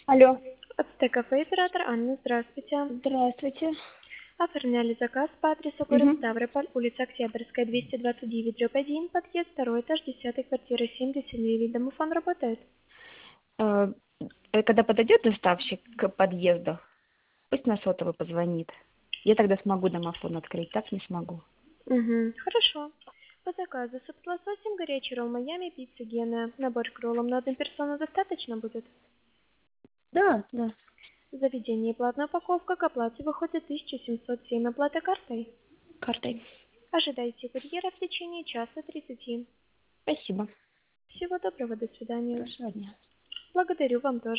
Алло, Ацтекафе, оператор Анна, здравствуйте. здравствуйте. Оформляли заказ по адресу город Мгм. Ставрополь, улица Октябрьская, 229/1, подъезд 2, этаж 10, квартира 79. Домофон работает? Э, Когда подойдет доставщик к подъезду, пусть на сотовый позвонит. Я тогда смогу домофон открыть, так не смогу. Угу, хорошо. По заказу суп с лососем, горячий ролл Майами, пицца Гена. Набор к роллам на одну персону достаточно будет? Да, да. Заведение и платная упаковка, к оплате выходит 1707, оплата картой. Картой. Ожидайте курьера в течение часа 30. Спасибо. Всего доброго, до свидания. Хорошего дня. Благодарю вам тоже.